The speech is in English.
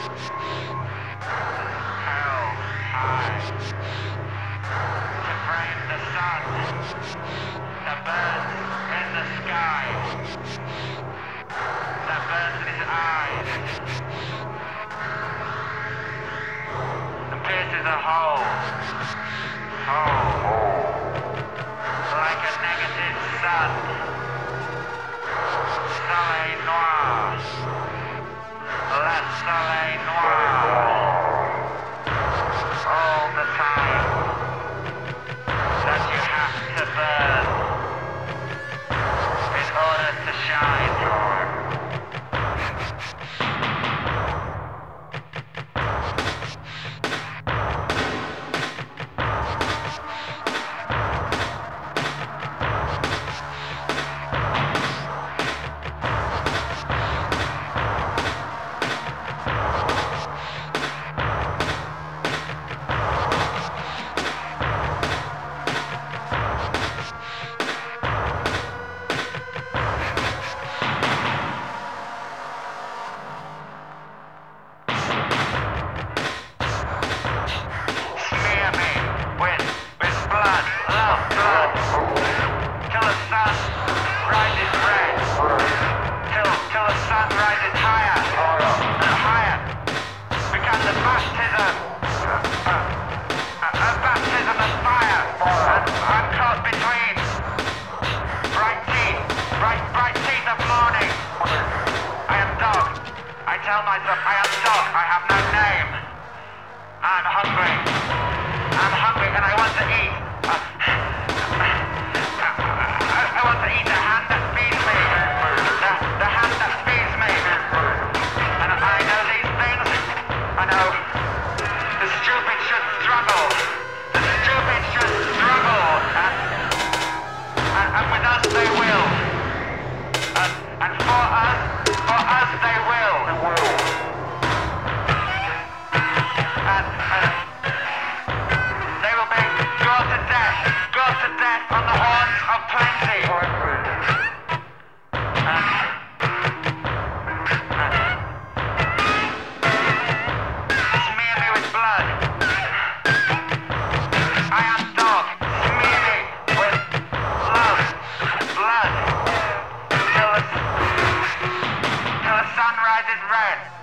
Hell high. To bring the sun, the birds in the sky, the birds in his eyes, and pierces a hole, like a negative sun, soleil noir, la soleil noir, all the time. That you have to burn in order to shine. Tell myself I am dog, I have no name. I'm hungry. I'm hungry and I want to eat. I want to eat the hand that feeds me. The hand that feeds me. And I know these things. I know the stupid should struggle. The stupid should struggle. And with us they will. And for us they will. And they will be gored to death on the horns of plenty. Smear me with blood. I am dog. Smear me with blood. Till the sun rises red.